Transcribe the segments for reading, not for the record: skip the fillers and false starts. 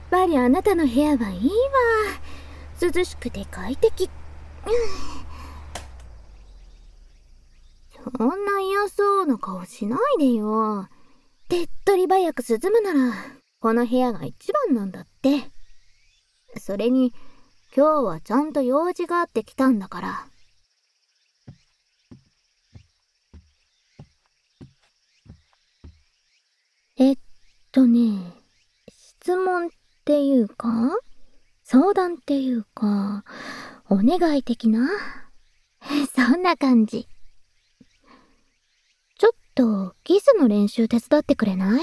ぱりあなたの部屋はいいわ。涼しくて快適。そんな嫌そうな顔しないでよ。手っ取り早く涼むならこの部屋が一番なんだって。それに今日はちゃんと用事があって来たんだから。えっ質問っていうか相談っていうかお願い的なそんな感じ。ちょっとキスの練習手伝ってくれない？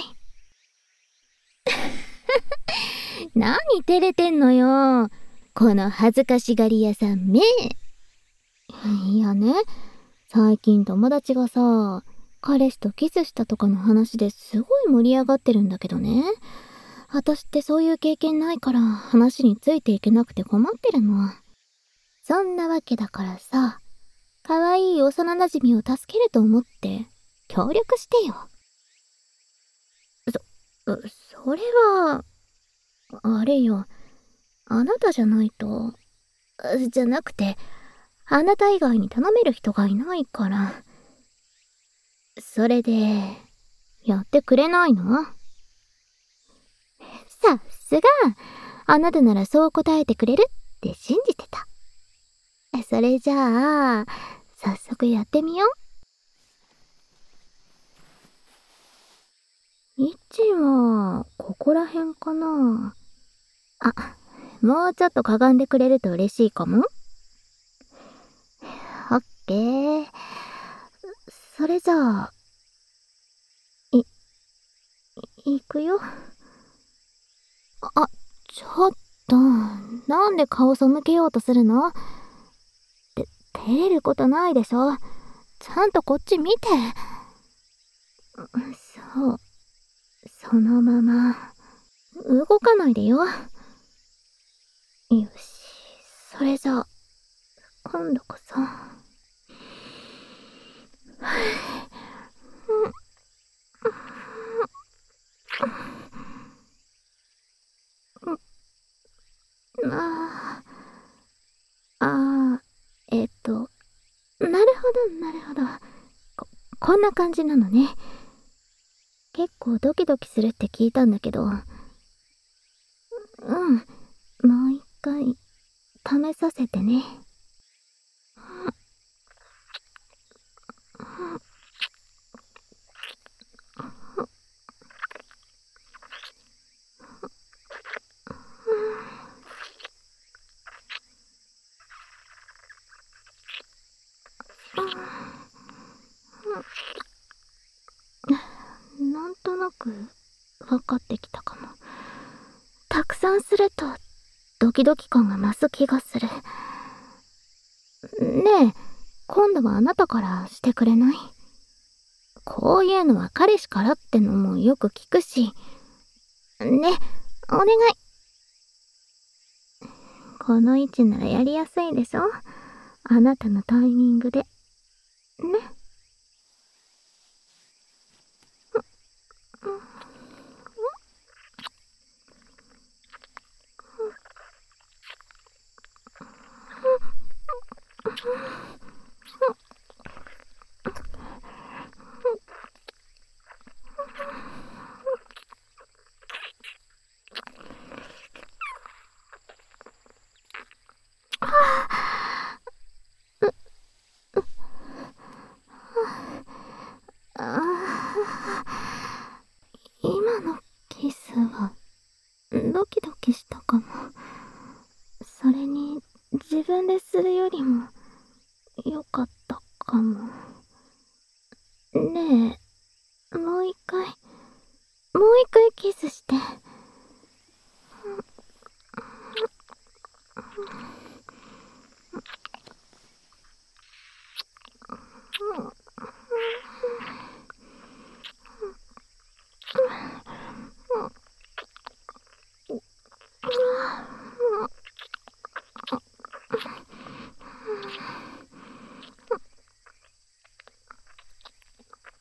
何照れてんのよ、この恥ずかしがり屋さんめ。いやね、最近友達がさ、彼氏とキスしたとかの話ですごい盛り上がってるんだけどね。私ってそういう経験ないから話についていけなくて困ってるの。そんなわけだからさ、可愛い幼馴染を助けると思って協力してよ。それは、あれよ、あなたじゃないと、じゃなくて、あなた以外に頼める人がいないから。それで、やってくれないの？さすが、あなたならそう答えてくれるって信じてた。それじゃあ、早速やってみよう。位置は、ここら辺かな。あ、もうちょっとかがんでくれると嬉しいかも。オッケー。それじゃあ、行くよ。あ、ちょっと、なんで顔背けようとするの？照れることないでしょ。ちゃんとこっち見て。そう。そのまま、動かないでよ。よし。それじゃあ、今度こそ。ああ、なるほど、なるほど。こんな感じなのね。結構ドキドキするって聞いたんだけど。もう一回、試させてね。なんとなく分かってきたかも。たくさんするとドキドキ感が増す気がする。ねえ、今度はあなたからしてくれない？こういうのは彼氏からってのもよく聞くし。ね、お願い。この位置ならやりやすいでしょ？あなたのタイミングで。ね。今のキスはドキドキしたかも。それに自分でするよりもよかったかも。ねえ、もう一回キスして。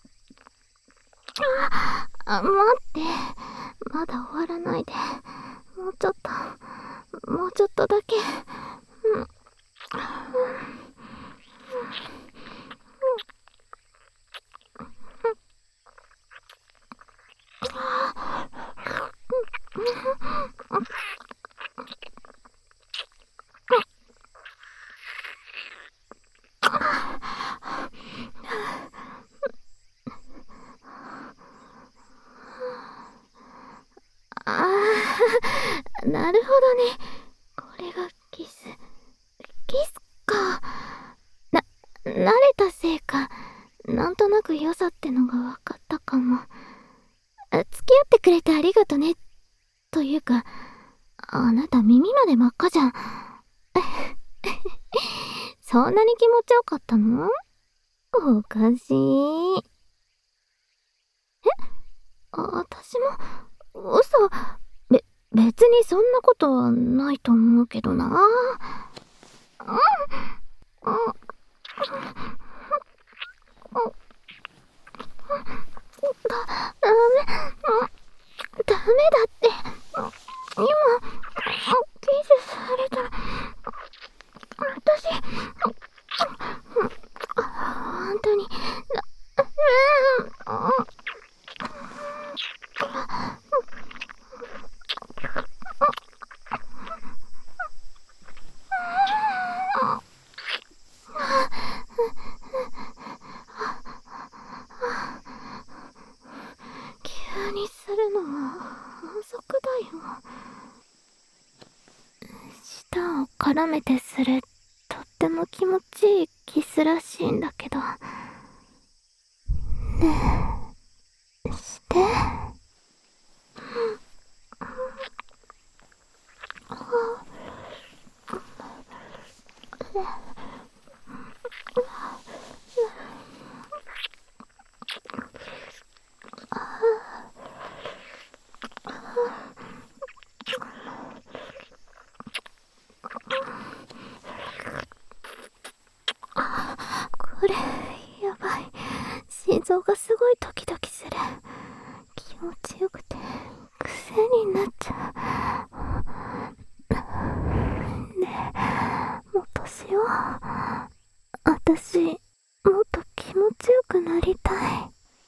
待って。まだ終わらないで。 もうちょっと、もうちょっとだけ。ああ、なるほどね。これがキス。キスか。慣れたせいか、なんとなく良さってのが分かったかも。付き合ってくれてありがとね。というか、あなた耳まで真っ赤じゃん。そんなに気持ちよかったの？おかしい。私も、嘘。別にそんなことはないと思うけどな。ダメ、ダメだって。今、キスされたら、私、本当に、急にするのは反則だよ。舌を絡めてするとっても気持ちいいキスらしいんだけど、ねえ、して。これ、やばい。心臓がすごいドキドキする。気持ちよくて、癖になっちゃう。ねえ、もっとしよう。私、もっと気持ちよくなりたい。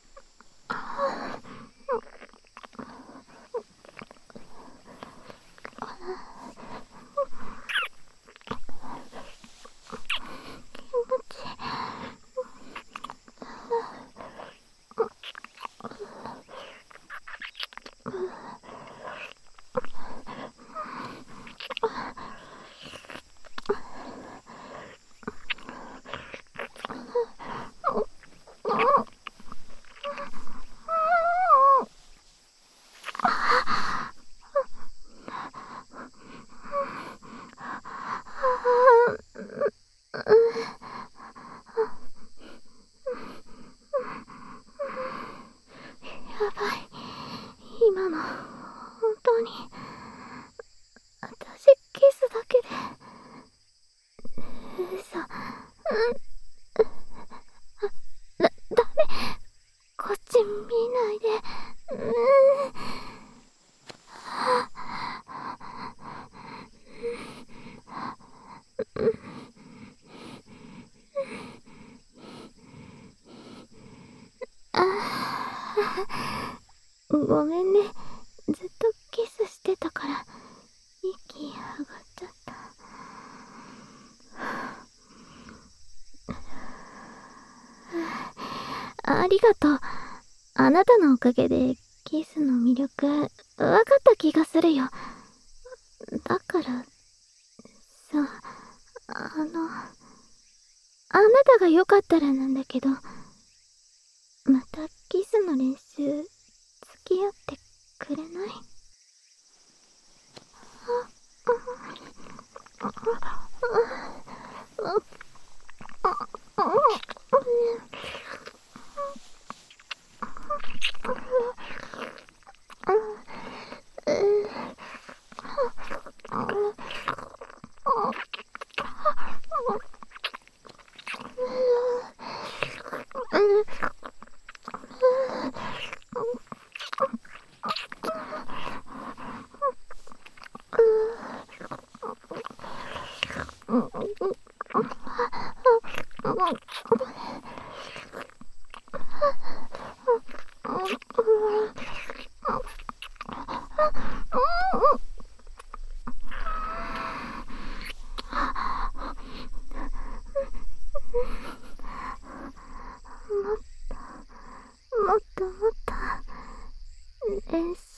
やばい。今の、本当に、私、キスだけで、嘘。ダメ。こっち見ないで。ごめんね。ずっとキスしてたから、息上がっちゃった。ありがとう。あなたのおかげでキスの魅力分かった気がするよ。だからさ、あなたがよかったらなんだけど、またキスの練習付き合ってくれない？ もっともっと練習